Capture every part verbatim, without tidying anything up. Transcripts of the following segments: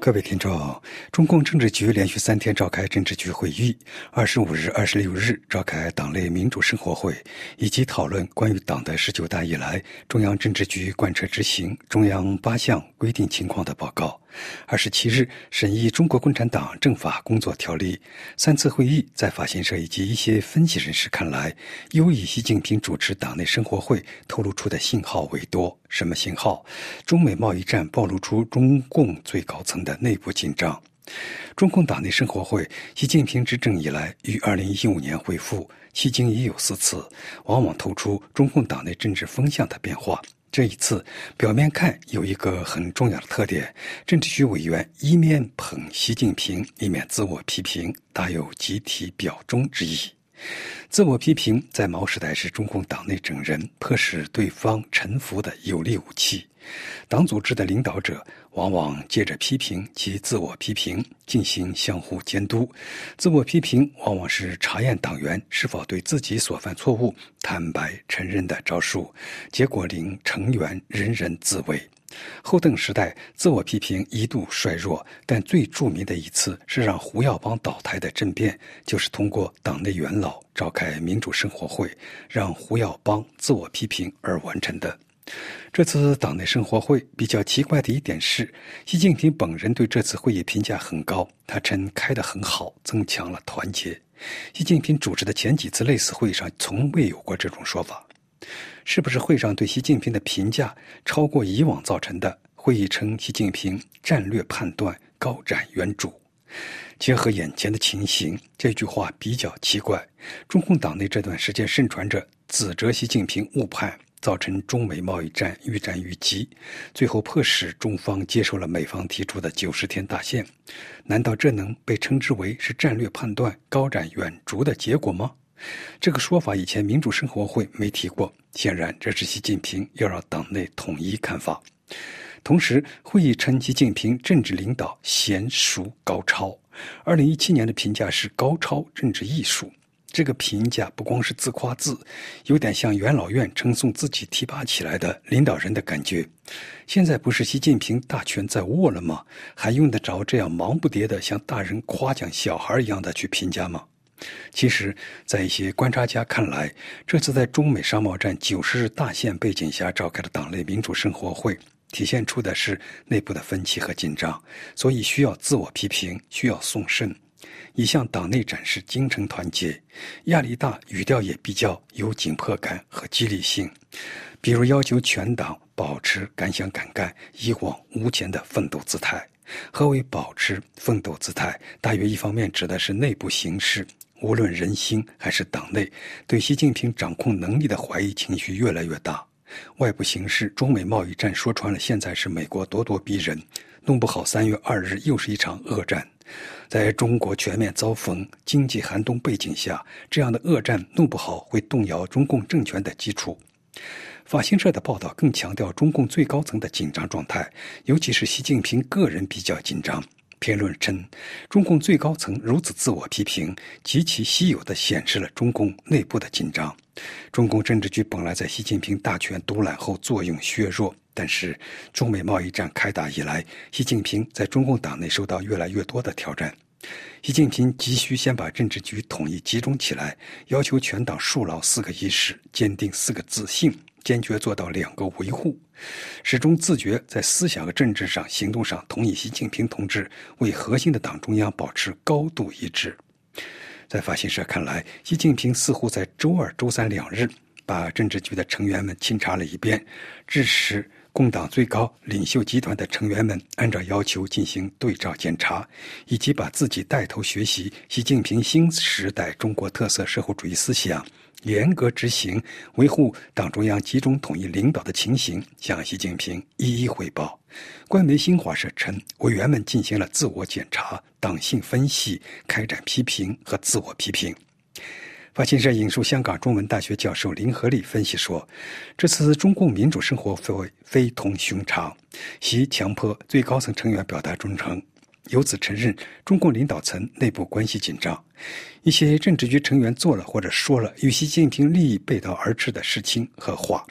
各位听众，中共政治局连续三天召开政治局会议，二十五日、二十六日召开党内民主生活会，以及讨论关于党的十九大以来中央政治局贯彻执行中央八项规定情况的报告。二十七日审议中国共产党政法工作条例。三次会议在法新社以及一些分析人士看来，优以习近平主持党内生活会透露出的信号为多。什么信号？中美贸易战暴露出中共最高层的内部紧张。中共党内生活会，习近平执政以来于二零一五年恢复，迄今已有四次，往往透出中共党内政治风向的变化。这一次表面看有一个很重要的特点，政治局委员一面捧习近平，一面自我批评，大有集体表忠之意。自我批评在毛时代是中共党内整人，迫使对方臣服的有力武器。党组织的领导者往往借着批评及自我批评进行相互监督。自我批评往往是查验党员是否对自己所犯错误坦白承认的招数，结果令成员人人自危。后邓时代自我批评一度衰弱，但最著名的一次是让胡耀邦倒台的政变，就是通过党内元老召开民主生活会，让胡耀邦自我批评而完成的。这次党内生活会比较奇怪的一点是，习近平本人对这次会议评价很高，他称开得很好，增强了团结。习近平主持的前几次类似会上从未有过这种说法。是不是会上对习近平的评价超过以往造成的？会议称习近平战略判断高瞻远瞩。结合眼前的情形，这句话比较奇怪。中共党内这段时间盛传着指责习近平误判，造成中美贸易战愈战愈急，最后迫使中方接受了美方提出的九十天大限。难道这能被称之为是战略判断高瞻远瞩的结果吗？这个说法以前民主生活会没提过，显然这是习近平要让党内统一看法。同时，会议称习近平政治领导娴熟高超。二零一七年的评价是高超政治艺术。这个评价不光是自夸自，有点像元老院称颂自己提拔起来的领导人的感觉。现在不是习近平大权在握了吗？还用得着这样忙不迭的像大人夸奖小孩一样的去评价吗？其实，在一些观察家看来，这次在中美商贸战九十日大限背景下召开的党内民主生活会，体现出的是内部的分歧和紧张，所以需要自我批评，需要送审，以向党内展示精诚团结。压力大，语调也比较有紧迫感和激励性，比如要求全党保持敢想敢干、一往无前的奋斗姿态。何为保持奋斗姿态？大约一方面指的是内部形势，无论人心还是党内，对习近平掌控能力的怀疑情绪越来越大。外部形势，中美贸易战说穿了，现在是美国咄咄逼人，弄不好三月二日又是一场恶战。在中国全面遭逢经济寒冬背景下，这样的恶战弄不好会动摇中共政权的基础。法新社的报道更强调中共最高层的紧张状态，尤其是习近平个人比较紧张。评论称，中共最高层如此自我批评，极其稀有地显示了中共内部的紧张。中共政治局本来在习近平大权独揽后作用削弱，但是中美贸易战开打以来，习近平在中共党内受到越来越多的挑战。习近平急需先把政治局统一集中起来，要求全党树牢四个意识，坚定四个自信，坚决做到两个维护，始终自觉在思想和政治上、行动上同意习近平同志为核心的党中央保持高度一致。在法新社看来，习近平似乎在周二、周三两日把政治局的成员们清查了一遍，致使共党最高领袖集团的成员们按照要求进行对照检查，以及把自己带头学习习近平新时代中国特色社会主义思想，严格执行维护党中央集中统一领导的情形向习近平一一汇报。官媒新华社称，委员们进行了自我检查、党性分析，开展批评和自我批评。法新社引述香港中文大学教授林和利分析说，这次中共民主生活会非同寻常，习强迫最高层成员表达忠诚，由此承认中共领导层内部关系紧张。一些政治局成员做了或者说了与习近平利益背道而驰的事情和话，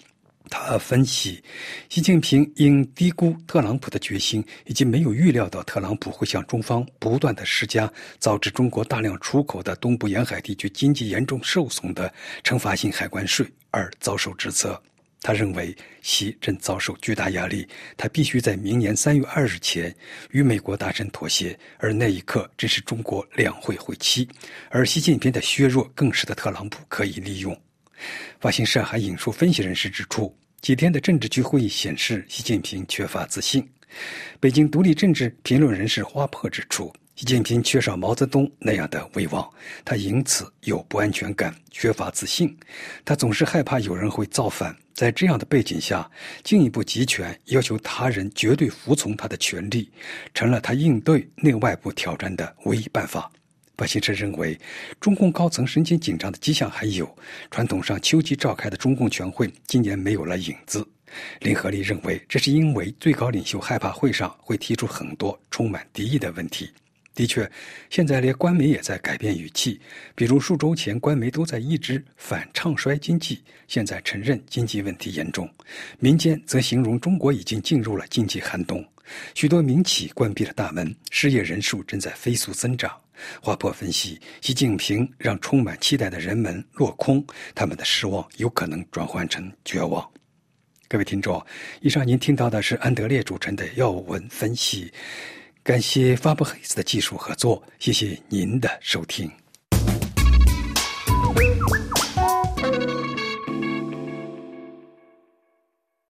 他分析，习近平因低估特朗普的决心，以及没有预料到特朗普会向中方不断的施加导致中国大量出口的东部沿海地区经济严重受损的惩罚性海关税而遭受指责。他认为习正遭受巨大压力，他必须在明年三月二日前与美国达成妥协，而那一刻正是中国两会会期，而习近平的削弱更使得特朗普可以利用。法新社还引述分析人士指出，几天的政治局会议显示习近平缺乏自信。北京独立政治评论人士花珀指出，习近平缺少毛泽东那样的威望，他因此有不安全感，缺乏自信。他总是害怕有人会造反，在这样的背景下，进一步集权，要求他人绝对服从他的权利，成了他应对内外部挑战的唯一办法。法新社认为，中共高层神经紧张的迹象还有，传统上秋季召开的中共全会今年没有了影子。林和利认为，这是因为最高领袖害怕会上会提出很多充满敌意的问题。的确，现在连官媒也在改变语气，比如数周前官媒都在一直反唱衰经济，现在承认经济问题严重，民间则形容中国已经进入了经济寒冬，许多民企关闭了大门，失业人数正在飞速增长。华珀分析，习近平让充满期待的人们落空，他们的失望有可能转换成绝望。各位听众，以上您听到的是安德烈主持的要闻分析，感谢发布黑子的技术合作，谢谢您的收听。